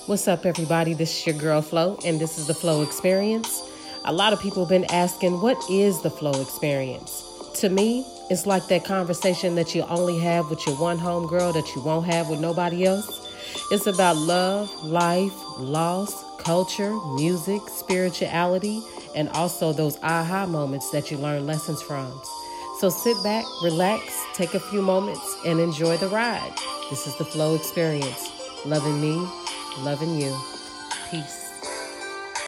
What's up, everybody? This is your girl, Flo, and this is the Flow Experience. A lot of people have been asking, what is the Flow Experience? To me, it's like that conversation that you only have with your one homegirl that you won't have with nobody else. It's about love, life, loss, culture, music, spirituality, and also those aha moments that you learn lessons from. So sit back, relax, take a few moments, and enjoy the ride. This is the Flow Experience. Loving me, loving you. Peace.